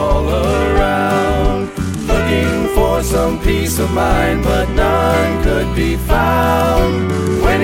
all around, looking for some peace of mind, but none could be found. When